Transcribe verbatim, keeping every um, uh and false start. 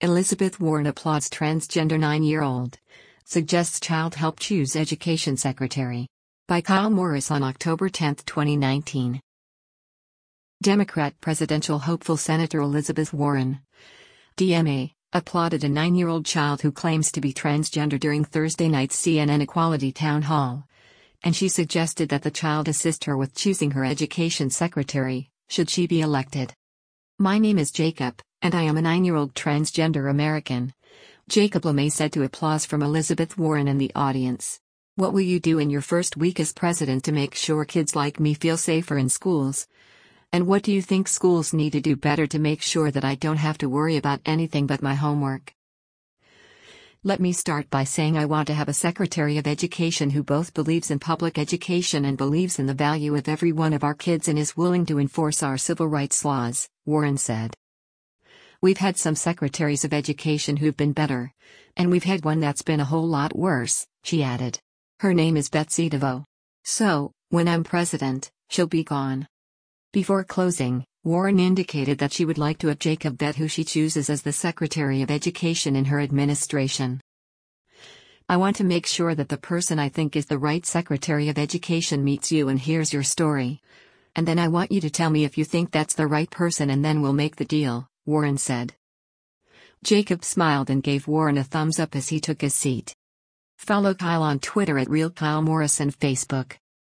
Elizabeth Warren applauds transgender nine-year-old. Suggests child help choose education secretary. By Kyle Morris on October tenth, twenty nineteen. Democrat presidential hopeful Senator Elizabeth Warren, D M A, applauded a nine-year-old child who claims to be transgender during Thursday night's C N N Equality Town Hall. And she suggested that the child assist her with choosing her education secretary, should she be elected. "My name is Jacob, and I am a nine-year-old transgender American," Jacob LeMay said to applause from Elizabeth Warren and the audience. "What will you do in your first week as president to make sure kids like me feel safer in schools? And what do you think schools need to do better to make sure that I don't have to worry about anything but my homework? Let me start by saying I want to have a Secretary of Education who both believes in public education and believes in the value of every one of our kids and is willing to enforce our civil rights laws," Warren said. "We've had some secretaries of education who've been better. And we've had one that's been a whole lot worse," she added. "Her name is Betsy DeVoe. So, when I'm president, she'll be gone." Before closing, Warren indicated that she would like to have Jacob vet who she chooses as the Secretary of Education in her administration. "I want to make sure that the person I think is the right Secretary of Education meets you and hears your story. And then I want you to tell me if you think that's the right person and then we'll make the deal," Warren said. Jacob smiled and gave Warren a thumbs up as he took his seat. Follow Kyle on Twitter at Real Kyle Morris and Facebook.